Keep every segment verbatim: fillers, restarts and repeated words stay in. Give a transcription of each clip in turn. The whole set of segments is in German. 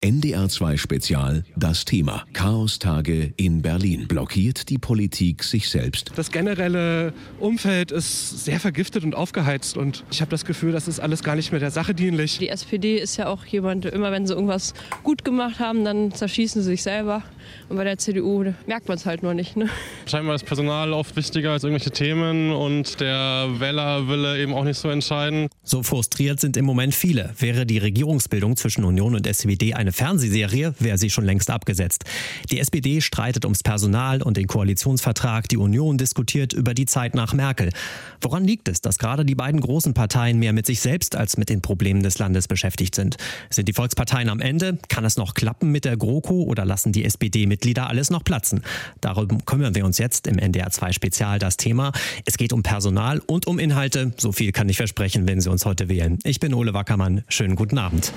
N D R zwei Spezial, das Thema. Chaostage in Berlin. Blockiert die Politik sich selbst? Das generelle Umfeld ist sehr vergiftet und aufgeheizt und ich habe das Gefühl, das ist alles gar nicht mehr der Sache dienlich. Die S P D ist ja auch jemand, immer wenn sie irgendwas gut gemacht haben, dann zerschießen sie sich selber. Und bei der C D U merkt man es halt nur nicht. Ne? Scheinbar ist Personal oft wichtiger als irgendwelche Themen und der Wählerwille eben auch nicht so entscheidend. So frustriert sind im Moment viele. Wäre die Regierungsbildung zwischen Union und S P D eine Fernsehserie, wäre sie schon längst abgesetzt. Die S P D streitet ums Personal und den Koalitionsvertrag. Die Union diskutiert über die Zeit nach Merkel. Woran liegt es, dass gerade die beiden großen Parteien mehr mit sich selbst als mit den Problemen des Landes beschäftigt sind? Sind die Volksparteien am Ende? Kann es noch klappen mit der GroKo oder lassen die S P D-Mitglieder alles noch platzen? Darum kümmern wir uns jetzt im N D R zwei Spezial das Thema. Es geht um Personal und um Inhalte. So viel kann ich versprechen, wenn Sie uns heute wählen. Ich bin Ole Wackermann. Schönen guten Abend.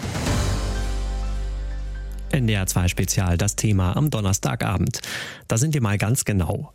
N D R zwei Spezial, das Thema am Donnerstagabend. Da sind wir mal ganz genau.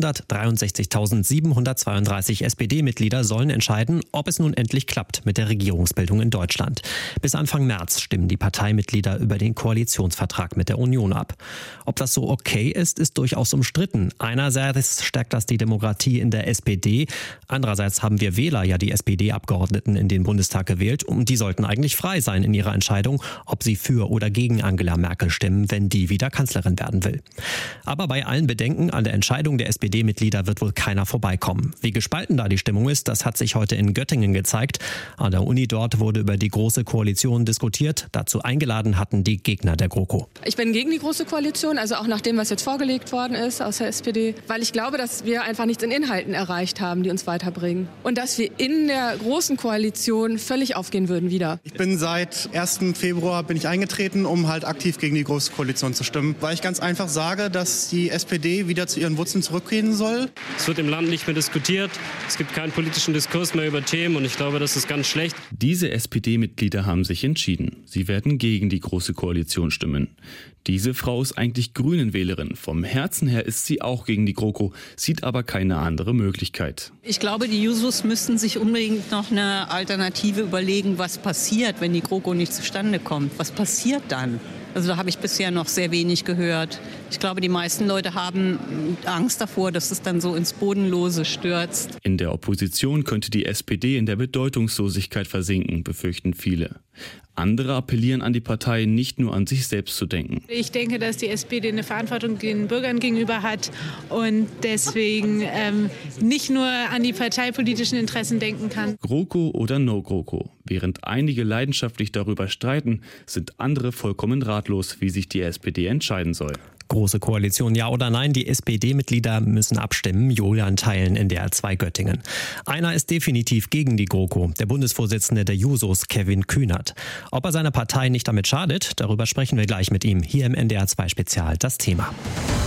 vierhundertdreiundsechzigtausendsiebenhundertzweiunddreißig S P D-Mitglieder sollen entscheiden, ob es nun endlich klappt mit der Regierungsbildung in Deutschland. Bis Anfang März stimmen die Parteimitglieder über den Koalitionsvertrag mit der Union ab. Ob das so okay ist, ist durchaus umstritten. Einerseits stärkt das die Demokratie in der S P D. Andererseits haben wir Wähler ja die S P D-Abgeordneten in den Bundestag gewählt und die sollten eigentlich frei sein in ihrer Entscheidung, ob sie für oder gegen Angela Merkel stimmen, wenn die wieder Kanzlerin werden will. Aber bei allen Bedenken an der Entscheidung der S P D-Mitglieder wird wohl keiner vorbeikommen. Wie gespalten da die Stimmung ist, das hat sich heute in Göttingen gezeigt. An der Uni dort wurde über die Große Koalition diskutiert. Dazu eingeladen hatten die Gegner der GroKo. Ich bin gegen die Große Koalition, also auch nach dem, was jetzt vorgelegt worden ist aus der S P D, weil ich glaube, dass wir einfach nichts in Inhalten erreicht haben, die uns weiterbringen. Und dass wir in der Großen Koalition völlig aufgehen würden wieder. Ich bin seit ersten Februar bin ich eingetreten, um halt aktiv gegen die Große Koalition zu stimmen, weil ich ganz einfach sage, dass die S P D wieder zu ihren Wurzeln zurückgehen soll. Es wird im Land nicht mehr diskutiert, es gibt keinen politischen Diskurs mehr über Themen und ich glaube, das ist ganz schlecht. Diese S P D-Mitglieder haben sich entschieden. Sie werden gegen die Große Koalition stimmen. Diese Frau ist eigentlich Grünen-Wählerin. Vom Herzen her ist sie auch gegen die GroKo, sieht aber keine andere Möglichkeit. Ich glaube, die Jusos müssten sich unbedingt noch eine Alternative überlegen, was passiert, wenn die GroKo nicht zustande kommt. Was passiert dann? Also da habe ich bisher noch sehr wenig gehört. Ich glaube, die meisten Leute haben Angst davor, dass es dann so ins Bodenlose stürzt. In der Opposition könnte die S P D in der Bedeutungslosigkeit versinken, befürchten viele. Andere appellieren an die Partei, nicht nur an sich selbst zu denken. Ich denke, dass die S P D eine Verantwortung den Bürgern gegenüber hat und deswegen ähm, nicht nur an die parteipolitischen Interessen denken kann. GroKo oder No-GroKo. Während einige leidenschaftlich darüber streiten, sind andere vollkommen ratlos, wie sich die S P D entscheiden soll. Große Koalition, ja oder nein? Die S P D-Mitglieder müssen abstimmen. Julian Theilen, N D R zwei Göttingen. Einer ist definitiv gegen die GroKo, der Bundesvorsitzende der Jusos, Kevin Kühnert. Ob er seiner Partei nicht damit schadet, darüber sprechen wir gleich mit ihm. Hier im N D R zwei Spezial das Thema.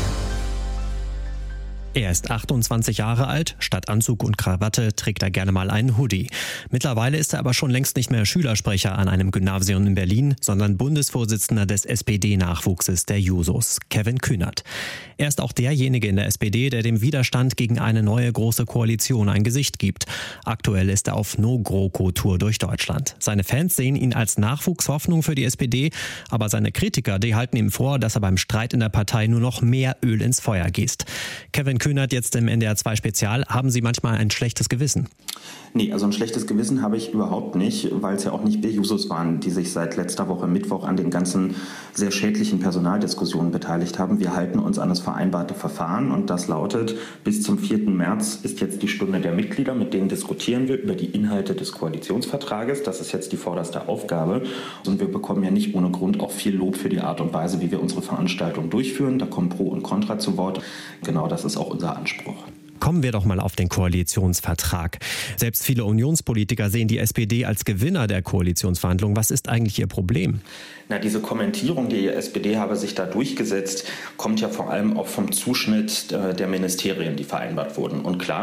Er ist achtundzwanzig Jahre alt, statt Anzug und Krawatte trägt er gerne mal einen Hoodie. Mittlerweile ist er aber schon längst nicht mehr Schülersprecher an einem Gymnasium in Berlin, sondern Bundesvorsitzender des S P D-Nachwuchses der Jusos, Kevin Kühnert. Er ist auch derjenige in der S P D, der dem Widerstand gegen eine neue Große Koalition ein Gesicht gibt. Aktuell ist er auf No-GroKo-Tour durch Deutschland. Seine Fans sehen ihn als Nachwuchshoffnung für die S P D, aber seine Kritiker, die halten ihm vor, dass er beim Streit in der Partei nur noch mehr Öl ins Feuer gießt. Kevin Kühnert jetzt im N D R zwei Spezial. Haben Sie manchmal ein schlechtes Gewissen? Nee, also ein schlechtes Gewissen habe ich überhaupt nicht, weil es ja auch nicht wir Jusos waren, die sich seit letzter Woche Mittwoch an den ganzen sehr schädlichen Personaldiskussionen beteiligt haben. Wir halten uns an das vereinbarte Verfahren und das lautet, bis zum vierten März ist jetzt die Stunde der Mitglieder, mit denen diskutieren wir über die Inhalte des Koalitionsvertrages. Das ist jetzt die vorderste Aufgabe und wir bekommen ja nicht ohne Grund auch viel Lob für die Art und Weise, wie wir unsere Veranstaltung durchführen. Da kommen Pro und Contra zu Wort. Genau, das ist auch unser Anspruch. Kommen wir doch mal auf den Koalitionsvertrag. Selbst viele Unionspolitiker sehen die S P D als Gewinner der Koalitionsverhandlungen. Was ist eigentlich ihr Problem? Na, diese Kommentierung, die S P D habe sich da durchgesetzt, kommt ja vor allem auch vom Zuschnitt der Ministerien, die vereinbart wurden. Und klar,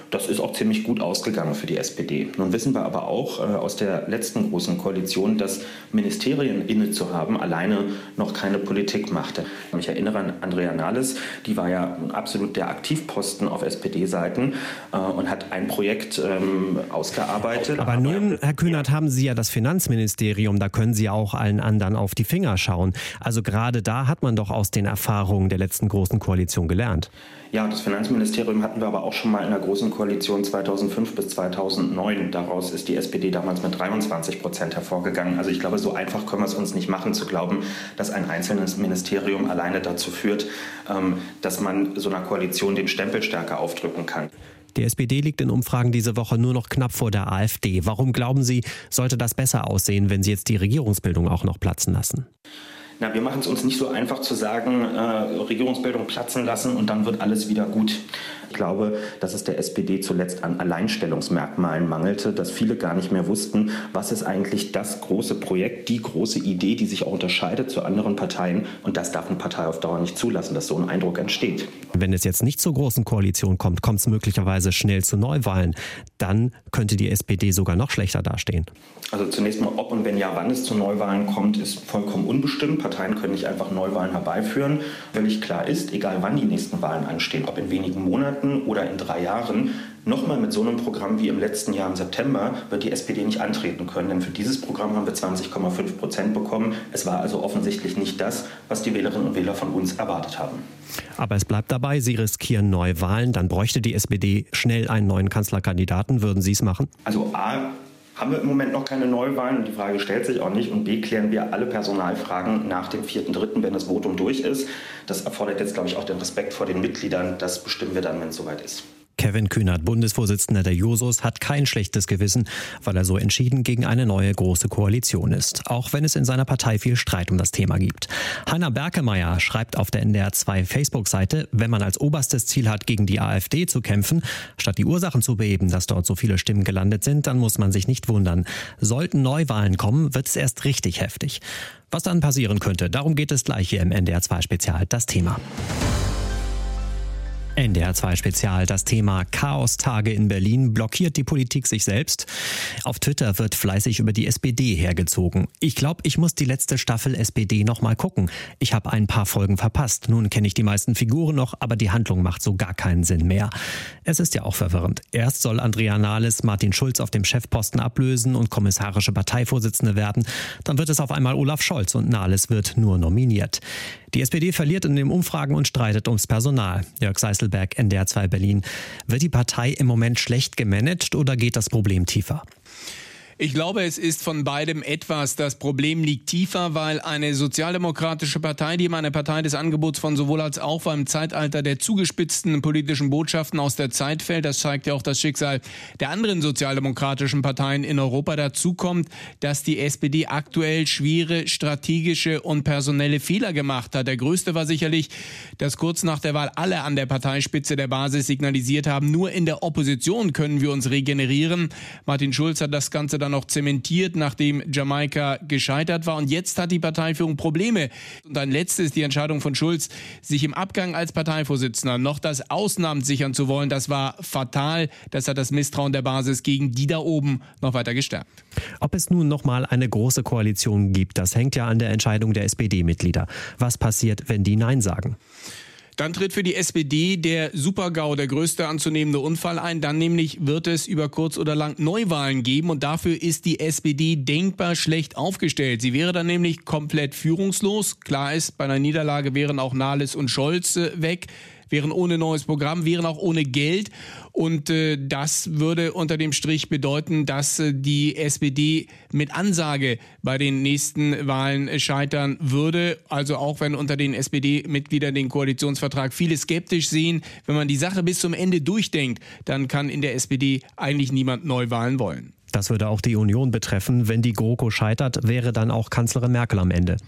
Das ist auch ziemlich gut ausgegangen für die S P D. Nun wissen wir aber auch äh, aus der letzten großen Koalition, dass Ministerien inne zu haben alleine noch keine Politik machte. Ich erinnere an Andrea Nahles, die war ja absolut der Aktivposten auf S P D-Seiten äh, und hat ein Projekt ähm, ausgearbeitet. Aber nun, Herr Kühnert, haben Sie ja das Finanzministerium, da können Sie ja auch allen anderen auf die Finger schauen. Also gerade da hat man doch aus den Erfahrungen der letzten großen Koalition gelernt. Ja, das Finanzministerium hatten wir aber auch schon mal in der Großen Koalition zweitausendfünf bis zweitausendneun. Daraus ist die S P D damals mit dreiundzwanzig Prozent hervorgegangen. Also ich glaube, so einfach können wir es uns nicht machen, zu glauben, dass ein einzelnes Ministerium alleine dazu führt, dass man so einer Koalition den Stempel stärker aufdrücken kann. Die S P D liegt in Umfragen diese Woche nur noch knapp vor der AfD. Warum glauben Sie, sollte das besser aussehen, wenn Sie jetzt die Regierungsbildung auch noch platzen lassen? Na, wir machen es uns nicht so einfach zu sagen, äh, Regierungsbildung platzen lassen und dann wird alles wieder gut. Ich glaube, dass es der S P D zuletzt an Alleinstellungsmerkmalen mangelte, dass viele gar nicht mehr wussten, was ist eigentlich das große Projekt, die große Idee, die sich auch unterscheidet zu anderen Parteien. Und das darf eine Partei auf Dauer nicht zulassen, dass so ein Eindruck entsteht. Wenn es jetzt nicht zur großen Koalition kommt, kommt es möglicherweise schnell zu Neuwahlen. Dann könnte die S P D sogar noch schlechter dastehen. Also zunächst mal, ob und wenn ja, wann es zu Neuwahlen kommt, ist vollkommen unbestimmt. Parteien können nicht einfach Neuwahlen herbeiführen. Völlig klar ist, egal wann die nächsten Wahlen anstehen, ob in wenigen Monaten oder in drei Jahren, nochmal mit so einem Programm wie im letzten Jahr im September wird die S P D nicht antreten können. Denn für dieses Programm haben wir zwanzig Komma fünf Prozent bekommen. Es war also offensichtlich nicht das, was die Wählerinnen und Wähler von uns erwartet haben. Aber es bleibt dabei, Sie riskieren Neuwahlen. Dann bräuchte die S P D schnell einen neuen Kanzlerkandidaten. Würden Sie es machen? Also A, haben wir im Moment noch keine Neuwahlen und die Frage stellt sich auch nicht. Und B, klären wir alle Personalfragen nach dem vierten dritten, wenn das Votum durch ist. Das erfordert jetzt, glaube ich, auch den Respekt vor den Mitgliedern. Das bestimmen wir dann, wenn es soweit ist. Kevin Kühnert, Bundesvorsitzender der Jusos, hat kein schlechtes Gewissen, weil er so entschieden gegen eine neue große Koalition ist. Auch wenn es in seiner Partei viel Streit um das Thema gibt. Heiner Berkemeyer schreibt auf der N D R zwei Facebook-Seite, wenn man als oberstes Ziel hat, gegen die AfD zu kämpfen, statt die Ursachen zu beheben, dass dort so viele Stimmen gelandet sind, dann muss man sich nicht wundern. Sollten Neuwahlen kommen, wird es erst richtig heftig. Was dann passieren könnte, darum geht es gleich hier im N D R zwei Spezial, das Thema. N D R zwei Spezial, das Thema Chaostage in Berlin. Blockiert die Politik sich selbst? Auf Twitter wird fleißig über die S P D hergezogen. Ich glaube, ich muss die letzte Staffel S P D noch mal gucken. Ich habe ein paar Folgen verpasst. Nun kenne ich die meisten Figuren noch, aber die Handlung macht so gar keinen Sinn mehr. Es ist ja auch verwirrend. Erst soll Andrea Nahles Martin Schulz auf dem Chefposten ablösen und kommissarische Parteivorsitzende werden. Dann wird es auf einmal Olaf Scholz und Nahles wird nur nominiert. Die S P D verliert in den Umfragen und streitet ums Personal. Jörg Seißelberg, N D R zwei Berlin. Wird die Partei im Moment schlecht gemanagt oder geht das Problem tiefer? Ich glaube, es ist von beidem etwas. Das Problem liegt tiefer, weil eine sozialdemokratische Partei, die immer eine Partei des Angebots von sowohl als auch war, im Zeitalter der zugespitzten politischen Botschaften aus der Zeit fällt. Das zeigt ja auch das Schicksal der anderen sozialdemokratischen Parteien in Europa. Dazu kommt, dass die S P D aktuell schwere strategische und personelle Fehler gemacht hat. Der größte war sicherlich, dass kurz nach der Wahl alle an der Parteispitze der Basis signalisiert haben, nur in der Opposition können wir uns regenerieren. Martin Schulz hat das Ganze dann noch zementiert, nachdem Jamaika gescheitert war. Und jetzt hat die Parteiführung Probleme. Und ein letztes, die Entscheidung von Schulz, sich im Abgang als Parteivorsitzender noch das Außenamt sichern zu wollen, das war fatal. Das hat das Misstrauen der Basis gegen die da oben noch weiter gestärkt. Ob es nun noch mal eine große Koalition gibt, das hängt ja an der Entscheidung der S P D-Mitglieder. Was passiert, wenn die Nein sagen? Dann tritt für die S P D der Super-GAU, der größte anzunehmende Unfall ein. Dann nämlich wird es über kurz oder lang Neuwahlen geben und dafür ist die S P D denkbar schlecht aufgestellt. Sie wäre dann nämlich komplett führungslos. Klar ist, bei einer Niederlage wären auch Nahles und Scholz äh, weg, wären ohne neues Programm, wären auch ohne Geld. Und äh, das würde unter dem Strich bedeuten, dass äh, die S P D mit Ansage bei den nächsten Wahlen äh, scheitern würde. Also auch wenn unter den S P D-Mitgliedern den Koalitionsvertrag viele skeptisch sehen, wenn man die Sache bis zum Ende durchdenkt, dann kann in der S P D eigentlich niemand Neuwahlen wollen. Das würde auch die Union betreffen. Wenn die GroKo scheitert, wäre dann auch Kanzlerin Merkel am Ende.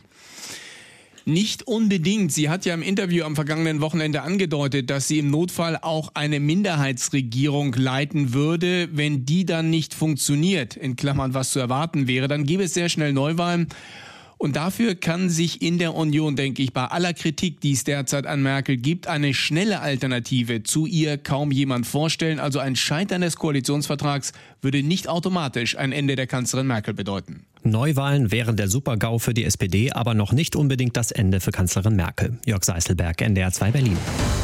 Nicht unbedingt. Sie hat ja im Interview am vergangenen Wochenende angedeutet, dass sie im Notfall auch eine Minderheitsregierung leiten würde. Wenn die dann nicht funktioniert, in Klammern was zu erwarten wäre, dann gäbe es sehr schnell Neuwahlen. Und dafür kann sich in der Union, denke ich, bei aller Kritik, die es derzeit an Merkel gibt, eine schnelle Alternative zu ihr kaum jemand vorstellen. Also ein Scheitern des Koalitionsvertrags würde nicht automatisch ein Ende der Kanzlerin Merkel bedeuten. Neuwahlen wären der Super-GAU für die S P D, aber noch nicht unbedingt das Ende für Kanzlerin Merkel. Jörg Seißelberg, N D R zwei Berlin.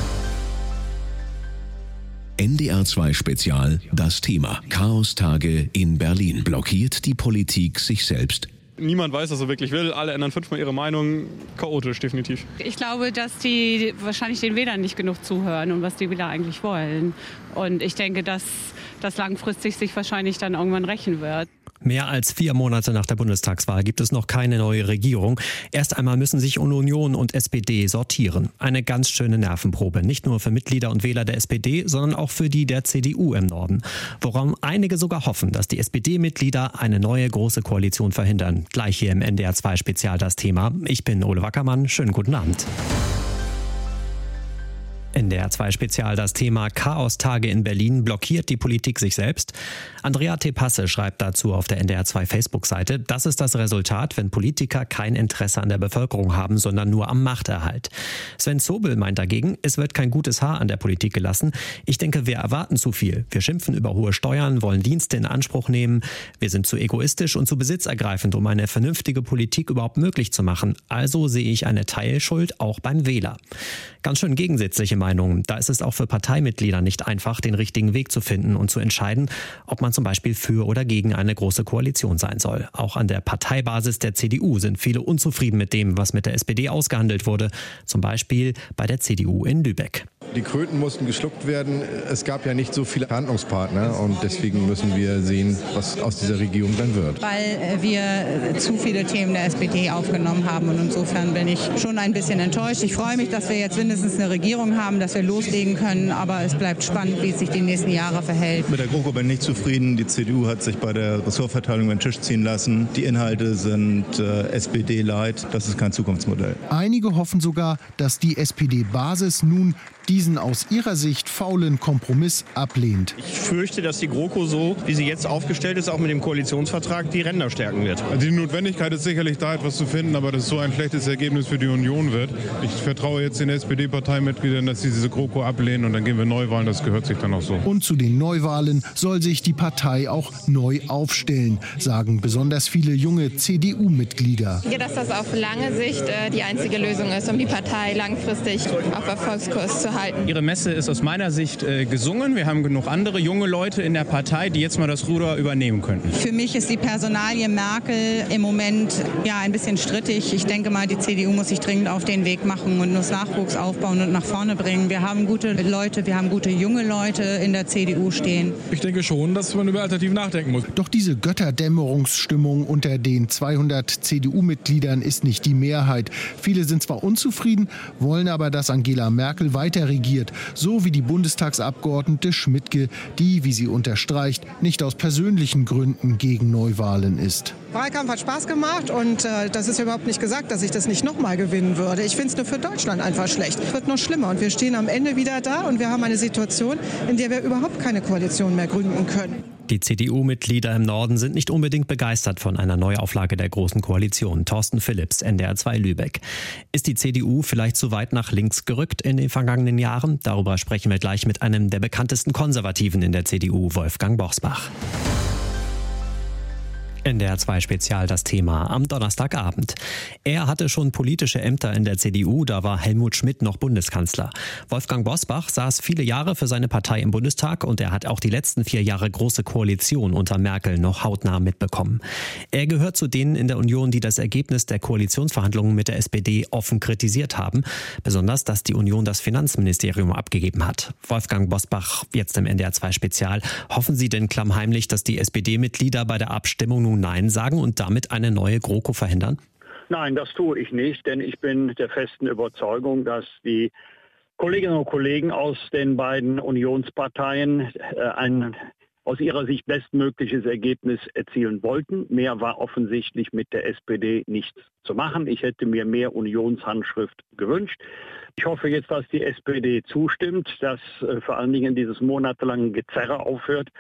N D R zwei Spezial, das Thema. Chaostage in Berlin. Blockiert die Politik sich selbst? Niemand weiß, was er wirklich will. Alle ändern fünfmal ihre Meinung. Chaotisch, definitiv. Ich glaube, dass die wahrscheinlich den Wählern nicht genug zuhören und was die Wähler eigentlich wollen. Und ich denke, dass das langfristig sich wahrscheinlich dann irgendwann rächen wird. Mehr als vier Monate nach der Bundestagswahl gibt es noch keine neue Regierung. Erst einmal müssen sich Union und S P D sortieren. Eine ganz schöne Nervenprobe. Nicht nur für Mitglieder und Wähler der S P D, sondern auch für die der C D U im Norden. Woran einige sogar hoffen, dass die S P D-Mitglieder eine neue große Koalition verhindern. Gleich hier im N D R zwei Spezial das Thema. Ich bin Ole Wackermann. Schönen guten Abend. N D R zwei Spezial das Thema Chaostage in Berlin. Blockiert die Politik sich selbst? Andrea Tepasse schreibt dazu auf der N D R zwei Facebook-Seite, das ist das Resultat, wenn Politiker kein Interesse an der Bevölkerung haben, sondern nur am Machterhalt. Sven Zobel meint dagegen, es wird kein gutes Haar an der Politik gelassen. Ich denke, wir erwarten zu viel. Wir schimpfen über hohe Steuern, wollen Dienste in Anspruch nehmen. Wir sind zu egoistisch und zu besitzergreifend, um eine vernünftige Politik überhaupt möglich zu machen. Also sehe ich eine Teilschuld auch beim Wähler. Ganz schön gegensätzliche Meinungen. Da ist es auch für Parteimitglieder nicht einfach, den richtigen Weg zu finden und zu entscheiden, ob man zum Beispiel für oder gegen eine große Koalition sein soll. Auch an der Parteibasis der C D U sind viele unzufrieden mit dem, was mit der S P D ausgehandelt wurde. Zum Beispiel bei der C D U in Lübeck. Die Kröten mussten geschluckt werden. Es gab ja nicht so viele Verhandlungspartner und deswegen müssen wir sehen, was aus dieser Regierung dann wird. Weil wir zu viele Themen der S P D aufgenommen haben und insofern bin ich schon ein bisschen enttäuscht. Ich freue mich, dass wir jetzt mindestens eine Regierung haben, dass wir loslegen können, aber es bleibt spannend, wie es sich die nächsten Jahre verhält. Mit der GroKo bin ich nicht zufrieden. Die C D U hat sich bei der Ressortverteilung über den Tisch ziehen lassen. Die Inhalte sind äh, S P D-light. Das ist kein Zukunftsmodell. Einige hoffen sogar, dass die S P D-Basis nun diesen aus ihrer Sicht faulen Kompromiss ablehnt. Ich fürchte, dass die GroKo so, wie sie jetzt aufgestellt ist, auch mit dem Koalitionsvertrag die Ränder stärken wird. Die Notwendigkeit ist sicherlich da, etwas zu finden, aber dass es so ein schlechtes Ergebnis für die Union wird. Ich vertraue jetzt den S P D-Parteimitgliedern, dass sie diese GroKo ablehnen und dann gehen wir Neuwahlen. Das gehört sich dann auch so. Und zu den Neuwahlen soll sich die Partei auch neu aufstellen, sagen besonders viele junge C D U-Mitglieder. Ich denke, dass das auf lange Sicht äh, die einzige Lösung ist, um die Partei langfristig auf Erfolgskurs zu halten. Ihre Messe ist aus meiner Sicht äh, gesungen. Wir haben genug andere junge Leute in der Partei, die jetzt mal das Ruder übernehmen könnten. Für mich ist die Personalie Merkel im Moment ja ein bisschen strittig. Ich denke mal, die C D U muss sich dringend auf den Weg machen und muss Nachwuchs aufbauen und nach vorne bringen. Wir haben gute Leute, wir haben gute junge Leute in der C D U stehen. Ich denke schon, dass man über Alternativen nachdenken muss. Doch diese Götterdämmerungsstimmung unter den zweihundert C D U-Mitgliedern ist nicht die Mehrheit. Viele sind zwar unzufrieden, wollen aber, dass Angela Merkel weiter regiert, so wie die Bundestagsabgeordnete Schmidtke, die, wie sie unterstreicht, nicht aus persönlichen Gründen gegen Neuwahlen ist. Wahlkampf hat Spaß gemacht und äh, das ist überhaupt nicht gesagt, dass ich das nicht nochmal gewinnen würde. Ich finde es nur für Deutschland einfach schlecht. Es wird noch schlimmer und wir stehen am Ende wieder da und wir haben eine Situation, in der wir überhaupt keine Koalition mehr gründen können. Die C D U-Mitglieder im Norden sind nicht unbedingt begeistert von einer Neuauflage der Großen Koalition. Thorsten Philipps, N D R zwei Lübeck. Ist die C D U vielleicht zu weit nach links gerückt in den vergangenen Jahren? Darüber sprechen wir gleich mit einem der bekanntesten Konservativen in der C D U, Wolfgang Bosbach. N D R zwei Spezial das Thema am Donnerstagabend. Er hatte schon politische Ämter in der C D U, da war Helmut Schmidt noch Bundeskanzler. Wolfgang Bosbach saß viele Jahre für seine Partei im Bundestag und er hat auch die letzten vier Jahre Große Koalition unter Merkel noch hautnah mitbekommen. Er gehört zu denen in der Union, die das Ergebnis der Koalitionsverhandlungen mit der S P D offen kritisiert haben. Besonders, dass die Union das Finanzministerium abgegeben hat. Wolfgang Bosbach, jetzt im N D R zwei Spezial. Hoffen Sie denn klammheimlich, dass die S P D-Mitglieder bei der Abstimmung nun Nein sagen und damit eine neue GroKo verhindern? Nein, das tue ich nicht, denn ich bin der festen Überzeugung, dass die Kolleginnen und Kollegen aus den beiden Unionsparteien äh, ein aus ihrer Sicht bestmögliches Ergebnis erzielen wollten. Mehr war offensichtlich mit der S P D nichts zu machen. Ich hätte mir mehr Unionshandschrift gewünscht. Ich hoffe jetzt, dass die S P D zustimmt, dass äh, vor allen Dingen dieses monatelange Gezerre aufhört.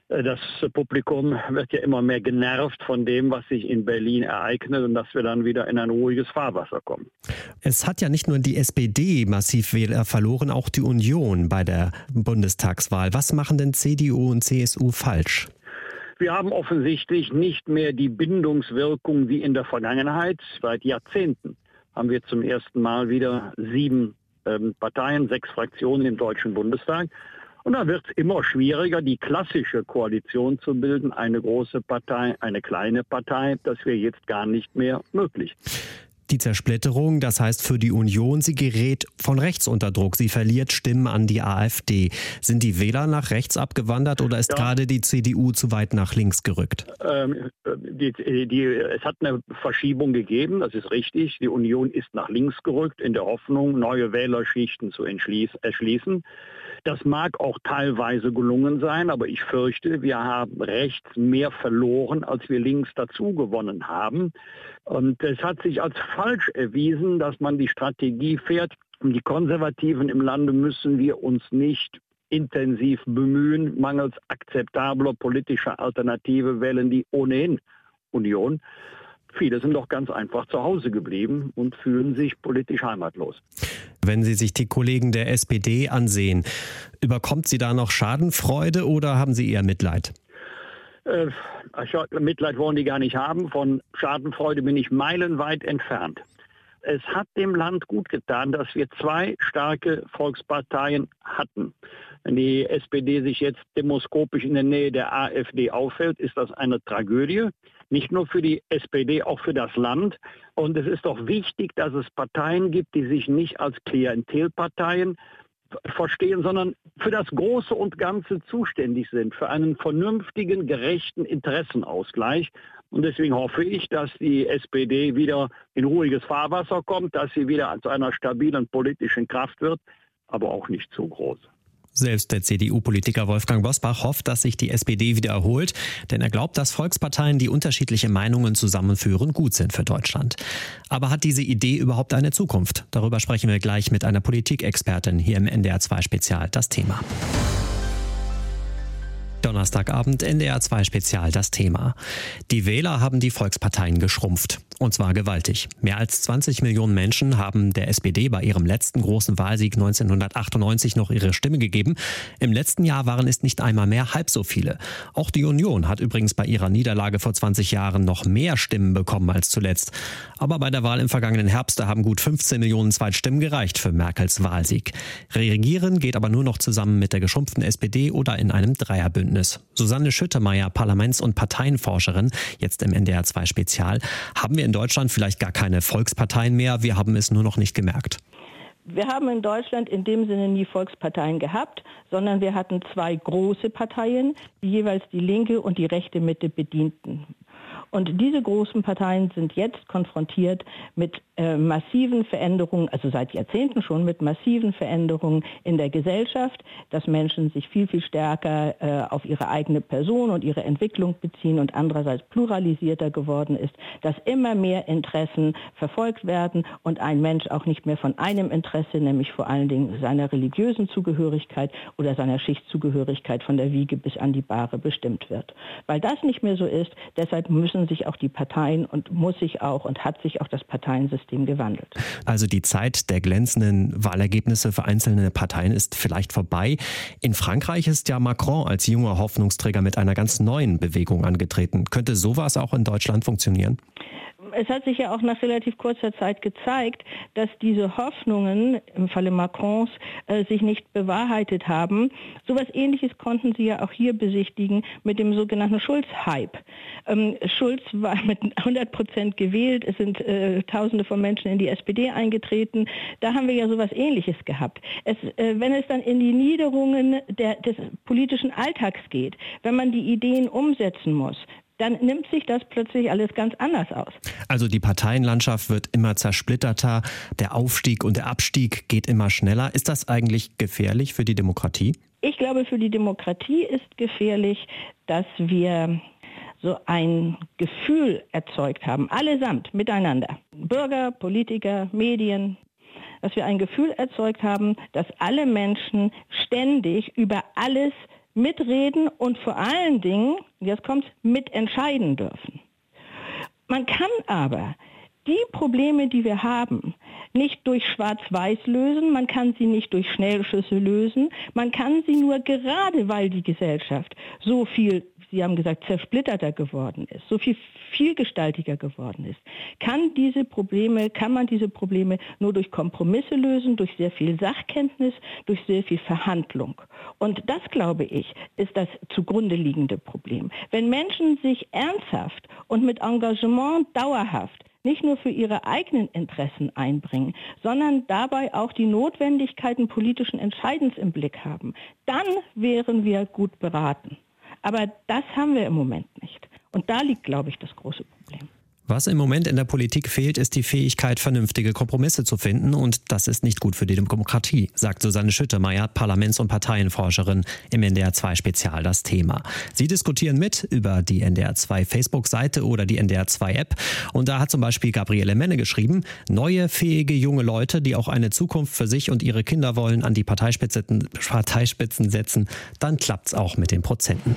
Das Publikum wird ja immer mehr genervt von dem, was sich in Berlin ereignet und dass wir dann wieder in ein ruhiges Fahrwasser kommen. Es hat ja nicht nur die S P D massiv Wähler verloren, auch die Union bei der Bundestagswahl. Was machen denn C D U und C S U falsch? Wir haben offensichtlich nicht mehr die Bindungswirkung wie in der Vergangenheit. Seit Jahrzehnten haben wir zum ersten Mal wieder sieben ähm, Parteien, sechs Fraktionen im Deutschen Bundestag. Und da wird es immer schwieriger, die klassische Koalition zu bilden, eine große Partei, eine kleine Partei. Das wäre jetzt gar nicht mehr möglich. Die Zersplitterung, das heißt für die Union, sie gerät von rechts unter Druck. Sie verliert Stimmen an die AfD. Sind die Wähler nach rechts abgewandert oder ist ja. gerade die C D U zu weit nach links gerückt? Ähm, die, die, es hat eine Verschiebung gegeben, das ist richtig. Die Union ist nach links gerückt, in der Hoffnung, neue Wählerschichten zu erschließen. Das mag auch teilweise gelungen sein, aber ich fürchte, wir haben rechts mehr verloren, als wir links dazu gewonnen haben. Und es hat sich als falsch erwiesen, dass man die Strategie fährt. Um die Konservativen im Lande müssen wir uns nicht intensiv bemühen. Mangels akzeptabler politischer Alternative wählen die ohnehin Union. Viele sind doch ganz einfach zu Hause geblieben und fühlen sich politisch heimatlos. Wenn Sie sich die Kollegen der S P D ansehen, überkommt Sie da noch Schadenfreude oder haben Sie eher Mitleid? Äh, Mitleid wollen die gar nicht haben. Von Schadenfreude bin ich meilenweit entfernt. Es hat dem Land gut getan, dass wir zwei starke Volksparteien hatten. Wenn die S P D sich jetzt demoskopisch in der Nähe der AfD aufhält, ist das eine Tragödie. Nicht nur für die S P D, auch für das Land. Und es ist doch wichtig, dass es Parteien gibt, die sich nicht als Klientelparteien verstehen, sondern für das Große und Ganze zuständig sind, für einen vernünftigen, gerechten Interessenausgleich. Und deswegen hoffe ich, dass die S P D wieder in ruhiges Fahrwasser kommt, dass sie wieder zu einer stabilen politischen Kraft wird, aber auch nicht zu groß. Selbst der C D U-Politiker Wolfgang Bosbach hofft, dass sich die S P D wieder erholt, denn er glaubt, dass Volksparteien, die unterschiedliche Meinungen zusammenführen, gut sind für Deutschland. Aber hat diese Idee überhaupt eine Zukunft? Darüber sprechen wir gleich mit einer Politikexpertin hier im N D R zwei Spezial, das Thema. Donnerstagabend, N D R zwei Spezial, das Thema. Die Wähler haben die Volksparteien geschrumpft. Und zwar gewaltig. Mehr als zwanzig Millionen Menschen haben der S P D bei ihrem letzten großen Wahlsieg neunzehnhundertachtundneunzig noch ihre Stimme gegeben. Im letzten Jahr waren es nicht einmal mehr halb so viele. Auch die Union hat übrigens bei ihrer Niederlage vor zwanzig Jahren noch mehr Stimmen bekommen als zuletzt. Aber bei der Wahl im vergangenen Herbst, da haben gut fünfzehn Millionen Zweitstimmen gereicht für Merkels Wahlsieg. Regieren geht aber nur noch zusammen mit der geschrumpften S P D oder in einem Dreierbündnis. Susanne Schüttemeyer, Parlaments- und Parteienforscherin, jetzt im N D R zwei Spezial. Haben wir in Deutschland vielleicht gar keine Volksparteien mehr? Wir haben es nur noch nicht gemerkt. Wir haben in Deutschland in dem Sinne nie Volksparteien gehabt, sondern wir hatten zwei große Parteien, die jeweils die linke und die rechte Mitte bedienten. Und diese großen Parteien sind jetzt konfrontiert mit äh, massiven Veränderungen, also seit Jahrzehnten schon mit massiven Veränderungen in der Gesellschaft, dass Menschen sich viel, viel stärker äh, auf ihre eigene Person und ihre Entwicklung beziehen und andererseits pluralisierter geworden ist, dass immer mehr Interessen verfolgt werden und ein Mensch auch nicht mehr von einem Interesse, nämlich vor allen Dingen seiner religiösen Zugehörigkeit oder seiner Schichtzugehörigkeit von der Wiege bis an die Bahre bestimmt wird. Weil das nicht mehr so ist, deshalb müssen sich auch die Parteien und muss sich auch und hat sich auch das Parteiensystem gewandelt. Also die Zeit der glänzenden Wahlergebnisse für einzelne Parteien ist vielleicht vorbei. In Frankreich ist ja Macron als junger Hoffnungsträger mit einer ganz neuen Bewegung angetreten. Könnte sowas auch in Deutschland funktionieren? Es hat sich ja auch nach relativ kurzer Zeit gezeigt, dass diese Hoffnungen im Falle Macrons äh, sich nicht bewahrheitet haben. So etwas Ähnliches konnten Sie ja auch hier besichtigen mit dem sogenannten Schulz-Hype. Ähm, Schulz war mit hundert Prozent gewählt, es sind äh, Tausende von Menschen in die S P D eingetreten. Da haben wir ja so etwas Ähnliches gehabt. Es, äh, wenn es dann in die Niederungen der, des politischen Alltags geht, wenn man die Ideen umsetzen muss, dann nimmt sich das plötzlich alles ganz anders aus. Also die Parteienlandschaft wird immer zersplitterter, der Aufstieg und der Abstieg geht immer schneller. Ist das eigentlich gefährlich für die Demokratie? Ich glaube, für die Demokratie ist gefährlich, dass wir so ein Gefühl erzeugt haben, allesamt miteinander, Bürger, Politiker, Medien, dass wir ein Gefühl erzeugt haben, dass alle Menschen ständig über alles mitreden und vor allen Dingen, jetzt kommt, mitentscheiden dürfen. Man kann aber die Probleme, die wir haben, nicht durch Schwarz-Weiß lösen, man kann sie nicht durch Schnellschüsse lösen, man kann sie nur gerade, weil die Gesellschaft so viel, Sie haben gesagt, zersplitterter geworden ist, so viel vielgestaltiger geworden ist, kann diese Probleme, kann man diese Probleme nur durch Kompromisse lösen, durch sehr viel Sachkenntnis, durch sehr viel Verhandlung. Und das, glaube ich, ist das zugrunde liegende Problem. Wenn Menschen sich ernsthaft und mit Engagement dauerhaft nicht nur für ihre eigenen Interessen einbringen, sondern dabei auch die Notwendigkeiten politischen Entscheidens im Blick haben, dann wären wir gut beraten. Aber das haben wir im Moment nicht. Und da liegt, glaube ich, das große Problem. Was im Moment in der Politik fehlt, ist die Fähigkeit, vernünftige Kompromisse zu finden. Und das ist nicht gut für die Demokratie, sagt Susanne Schüttemeyer, Parlaments- und Parteienforscherin im N D R zwei Spezial Das Thema. Sie diskutieren mit über die N D R zwei Facebook-Seite oder die N D R zwei App. Und da hat zum Beispiel Gabriele Menne geschrieben, neue, fähige junge Leute, die auch eine Zukunft für sich und ihre Kinder wollen, an die Parteispitzen, Parteispitzen setzen, dann klappt's auch mit den Prozenten.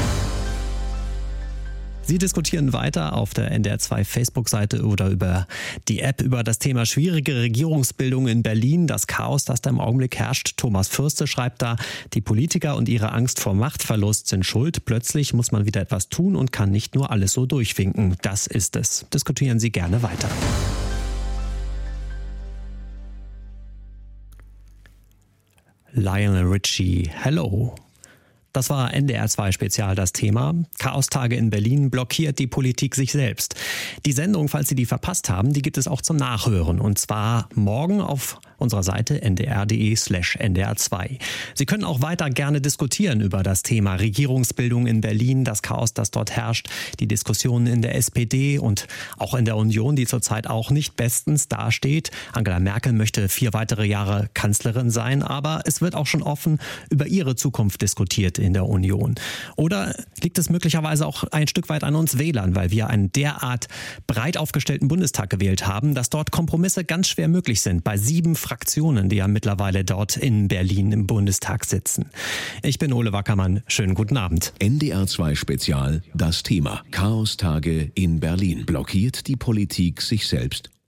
Sie diskutieren weiter auf der N D R zwei Facebook-Seite oder über die App über das Thema schwierige Regierungsbildung in Berlin, das Chaos, das da im Augenblick herrscht. Thomas Fürste schreibt da, die Politiker und ihre Angst vor Machtverlust sind schuld. Plötzlich muss man wieder etwas tun und kann nicht nur alles so durchwinken. Das ist es. Diskutieren Sie gerne weiter. Lionel Richie, hello. Das war N D R zwei Spezial Das Thema. Chaostage in Berlin, blockiert die Politik sich selbst. Die Sendung, falls Sie die verpasst haben, die gibt es auch zum Nachhören. Und zwar morgen auf unserer Seite n d r punkt d e slash n d r zwei. Sie können auch weiter gerne diskutieren über das Thema Regierungsbildung in Berlin, das Chaos, das dort herrscht, die Diskussionen in der S P D und auch in der Union, die zurzeit auch nicht bestens dasteht. Angela Merkel möchte vier weitere Jahre Kanzlerin sein, aber es wird auch schon offen über ihre Zukunft diskutiert in der Union. Oder liegt es möglicherweise auch ein Stück weit an uns Wählern, weil wir einen derart breit aufgestellten Bundestag gewählt haben, dass dort Kompromisse ganz schwer möglich sind bei sieben Fraktionen, die ja mittlerweile dort in Berlin im Bundestag sitzen. Ich bin Ole Wackermann. Schönen guten Abend. N D R zwei Spezial Das Thema. Chaostage in Berlin. Blockiert die Politik sich selbst?